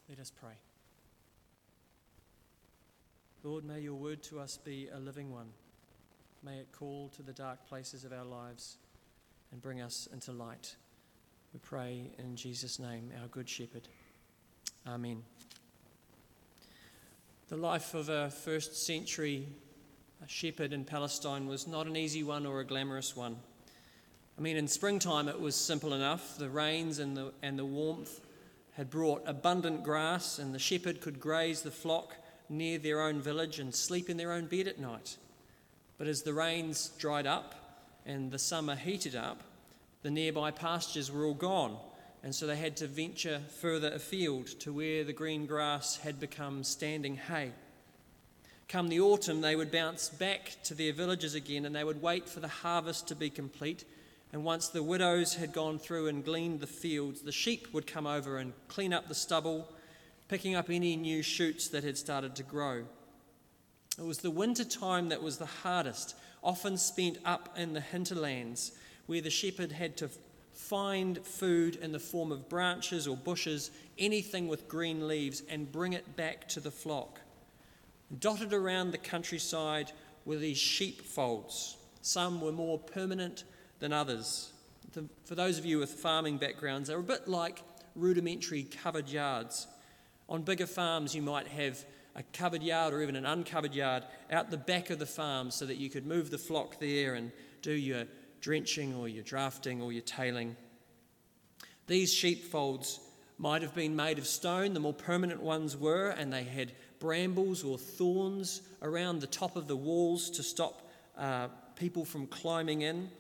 Let us pray. Lord, may your word to us be a living one. May it call to the dark places of our lives and bring us into light. We pray in Jesus' name, our Good Shepherd. Amen. The life of a first century shepherd in Palestine was not an easy one or a glamorous one. In springtime it was simple enough. The rains and the warmth had brought abundant grass, and the shepherd could graze the flock near their own village and sleep in their own bed at night. But as the rains dried up and the summer heated up, the nearby pastures were all gone, and so they had to venture further afield to where the green grass had become standing hay. Come the autumn, they would bounce back to their villages again, and they would wait for the harvest to be complete. And once the widows had gone through and gleaned the fields, the sheep would come over and clean up the stubble, picking up any new shoots that had started to grow. It was the winter time that was the hardest, often spent up in the hinterlands, where the shepherd had to find food in the form of branches or bushes, anything with green leaves, and bring it back to the flock. Dotted around the countryside were these sheepfolds. Some were more permanent than others. For those of you with farming backgrounds, they're a bit like rudimentary covered yards. On bigger farms, you might have a covered yard or even an uncovered yard out the back of the farm so that you could move the flock there and do your drenching or your drafting or your tailing. These sheepfolds might have been made of stone, the more permanent ones were, and they had brambles or thorns around the top of the walls to stop people from climbing in.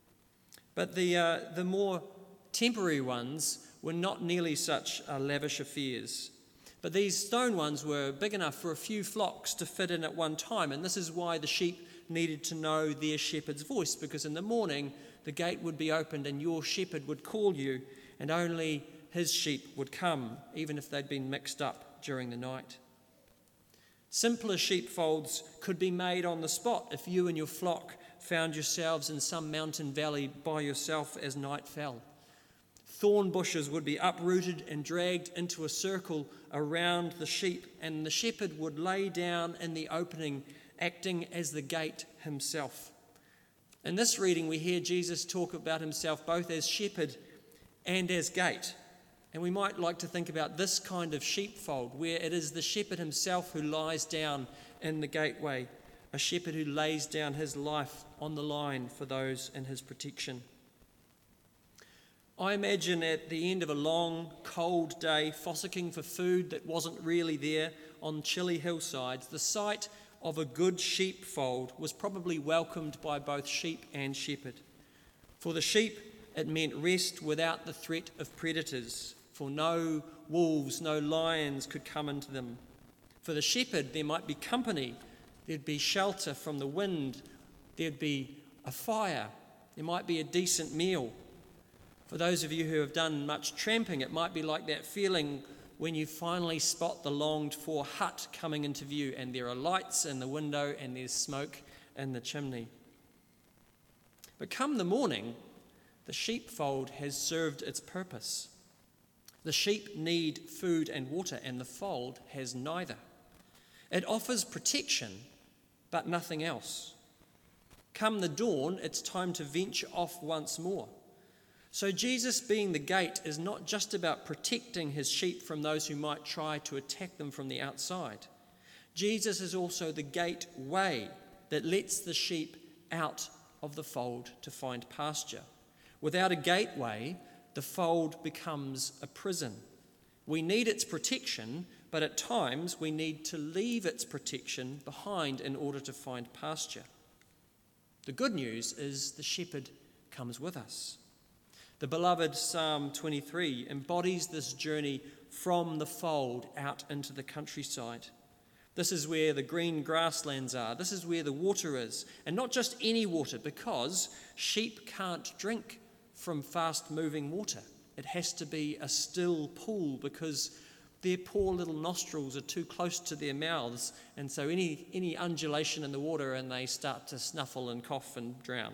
But the more temporary ones were not nearly such lavish affairs. But these stone ones were big enough for a few flocks to fit in at one time, and this is why the sheep needed to know their shepherd's voice, because in the morning the gate would be opened and your shepherd would call you, and only his sheep would come, even if they'd been mixed up during the night. Simpler sheepfolds could be made on the spot if you and your flock found yourselves in some mountain valley by yourself as night fell. Thorn bushes would be uprooted and dragged into a circle around the sheep, and the shepherd would lay down in the opening, acting as the gate himself. In this reading, we hear Jesus talk about himself both as shepherd and as gate. And we might like to think about this kind of sheepfold, where it is the shepherd himself who lies down in the gateway, a shepherd who lays down his life on the line for those in his protection. I imagine at the end of a long, cold day, fossicking for food that wasn't really there on chilly hillsides, the sight of a good sheepfold was probably welcomed by both sheep and shepherd. For the sheep, it meant rest without the threat of predators, for no wolves, no lions could come into them. For the shepherd, there might be company, there'd be shelter from the wind, there'd be a fire, there might be a decent meal. For those of you who have done much tramping, it might be like that feeling when you finally spot the longed-for hut coming into view, and there are lights in the window and there's smoke in the chimney. But come the morning, the sheepfold has served its purpose. The sheep need food and water, and the fold has neither. It offers protection, but nothing else. Come the dawn, it's time to venture off once more. So Jesus, being the gate, is not just about protecting his sheep from those who might try to attack them from the outside. Jesus is also the gateway that lets the sheep out of the fold to find pasture. Without a gateway, the fold becomes a prison. We need its protection, but at times we need to leave its protection behind in order to find pasture. The good news is the shepherd comes with us. The beloved Psalm 23 embodies this journey from the fold out into the countryside. This is where the green grasslands are. This is where the water is. And not just any water, because sheep can't drink from fast-moving water. It has to be a still pool because their poor little nostrils are too close to their mouths, and so any undulation in the water and they start to snuffle and cough and drown.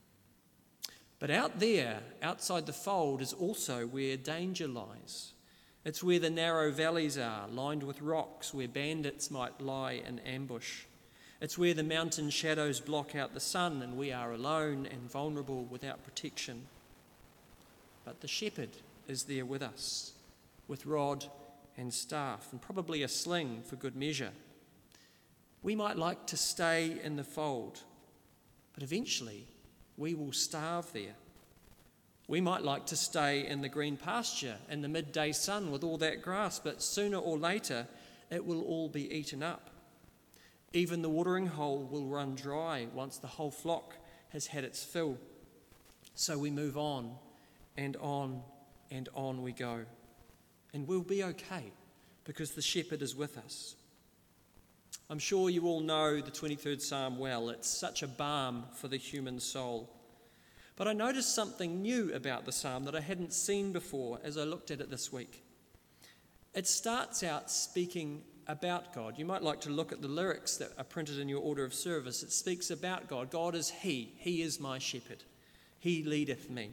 But out there, outside the fold, is also where danger lies. It's where the narrow valleys are, lined with rocks, where bandits might lie in ambush. It's where the mountain shadows block out the sun and we are alone and vulnerable without protection. But the shepherd is there with us, with rod and staff, and probably a sling for good measure. We might like to stay in the fold, but eventually we will starve there. We might like to stay in the green pasture in the midday sun with all that grass, but sooner or later it will all be eaten up. Even the watering hole will run dry once the whole flock has had its fill. So we move on and on and on we go. And we'll be okay because the shepherd is with us. I'm sure you all know the 23rd Psalm well. It's such a balm for the human soul. But I noticed something new about the psalm that I hadn't seen before as I looked at it this week. It starts out speaking about God. You might like to look at the lyrics that are printed in your order of service. It speaks about God. God is He. He is my shepherd. He leadeth me.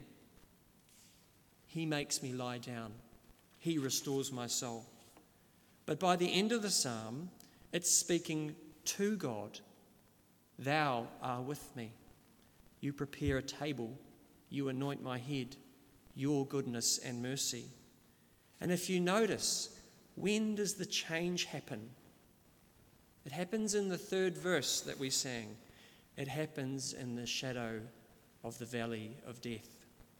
He makes me lie down. He restores my soul. But by the end of the psalm, it's speaking to God. Thou art with me. You prepare a table. You anoint my head. Your goodness and mercy. And if you notice, when does the change happen? It happens in the third verse that we sang. It happens in the shadow of the valley of death.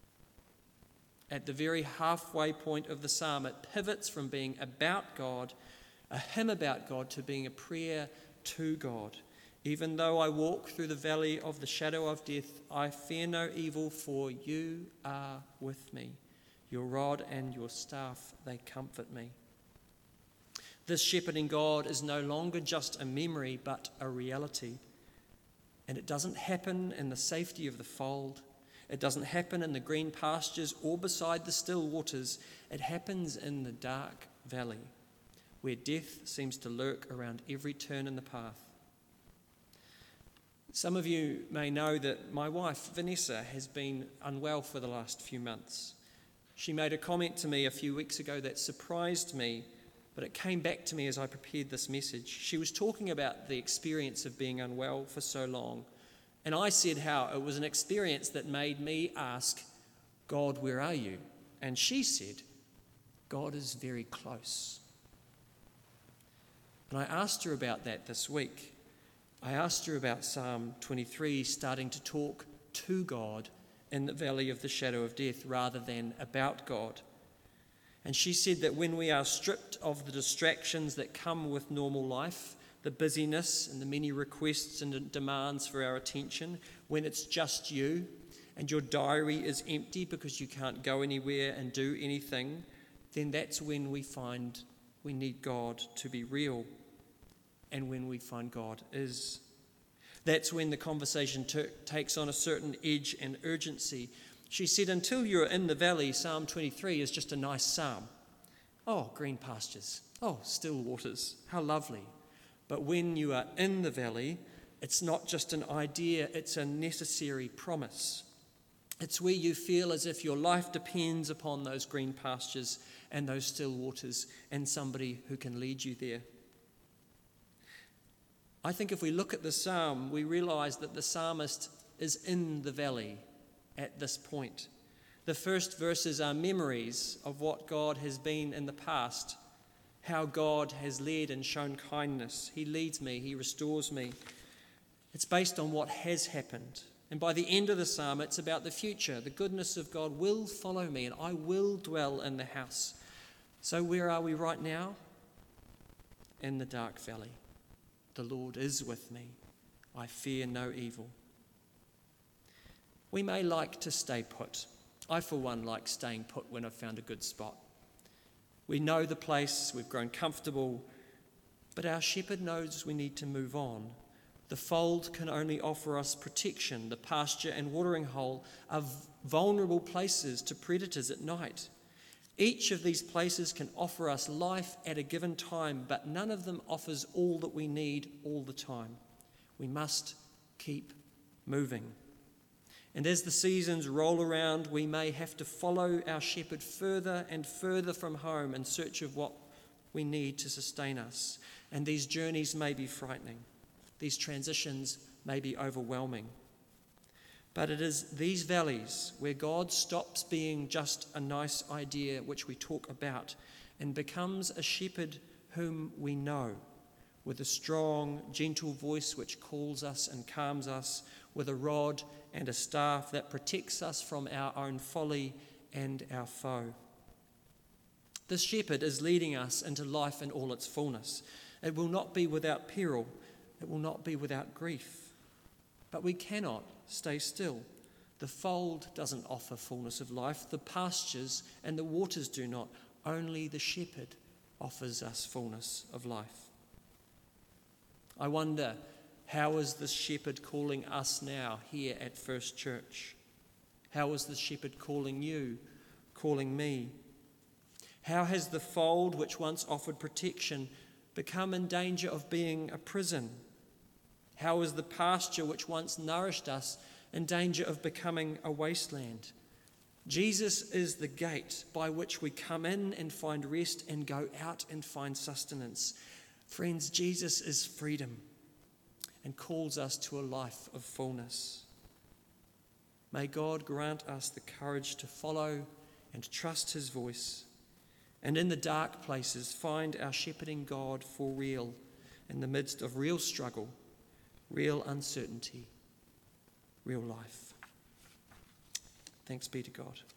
At the very halfway point of the psalm, it pivots from being about God, a hymn about God, to being a prayer to God. Even though I walk through the valley of the shadow of death, I fear no evil, for you are with me. Your rod and your staff, they comfort me. This shepherding God is no longer just a memory, but a reality. And it doesn't happen in the safety of the fold. It doesn't happen in the green pastures or beside the still waters. It happens in the dark valley, where death seems to lurk around every turn in the path. Some of you may know that my wife, Vanessa, has been unwell for the last few months. She made a comment to me a few weeks ago that surprised me, but it came back to me as I prepared this message. She was talking about the experience of being unwell for so long, and I said how it was an experience that made me ask, God, where are you? And she said, God is very close. And I asked her about that this week. I asked her about Psalm 23 starting to talk to God in the valley of the shadow of death rather than about God. And she said that when we are stripped of the distractions that come with normal life, the busyness and the many requests and demands for our attention, when it's just you and your diary is empty because you can't go anywhere and do anything, then that's when we find we need God to be real, and when we find God is. That's when the conversation takes on a certain edge and urgency. She said, until you're in the valley, Psalm 23 is just a nice psalm. Oh, green pastures. Oh, still waters. How lovely. But when you are in the valley, it's not just an idea, it's a necessary promise. It's where you feel as if your life depends upon those green pastures and those still waters and somebody who can lead you there. I think if we look at the psalm, we realise that the psalmist is in the valley at this point. The first verses are memories of what God has been in the past, how God has led and shown kindness. He leads me, He restores me. It's based on what has happened. And by the end of the psalm, it's about the future. The goodness of God will follow me and I will dwell in the house. So where are we right now? In the dark valley. The Lord is with me. I fear no evil. We may like to stay put. I, for one, like staying put when I've found a good spot. We know the place, we've grown comfortable, but our shepherd knows we need to move on. The fold can only offer us protection. The pasture and watering hole are vulnerable places to predators at night. Each of these places can offer us life at a given time, but none of them offers all that we need all the time. We must keep moving. And as the seasons roll around, we may have to follow our shepherd further and further from home in search of what we need to sustain us. And these journeys may be frightening. These transitions may be overwhelming. But it is these valleys where God stops being just a nice idea which we talk about and becomes a shepherd whom we know, with a strong, gentle voice which calls us and calms us, with a rod and a staff that protects us from our own folly and our foe. This shepherd is leading us into life in all its fullness. It will not be without peril. It will not be without grief. But we cannot stay still. The fold doesn't offer fullness of life. The pastures and the waters do not. Only the shepherd offers us fullness of life. I wonder, how is this shepherd calling us now here at First Church? How is the shepherd calling you, calling me? How has the fold which once offered protection become in danger of being a prison? How is the pasture which once nourished us in danger of becoming a wasteland? Jesus is the gate by which we come in and find rest and go out and find sustenance. Friends, Jesus is freedom and calls us to a life of fullness. May God grant us the courage to follow and trust his voice, and in the dark places find our shepherding God for real, in the midst of real struggle, real uncertainty, real life. Thanks be to God.